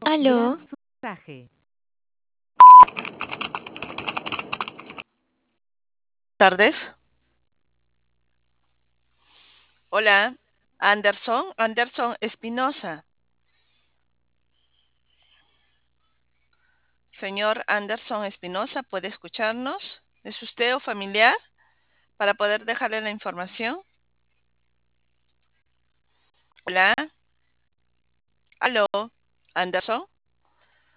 Aló, Tardes. Hola, Anderson Espinosa. Señor Anderson Espinosa, ¿puede escucharnos? ¿Es usted o familiar para poder dejarle la información? Hola, aló, Anderson.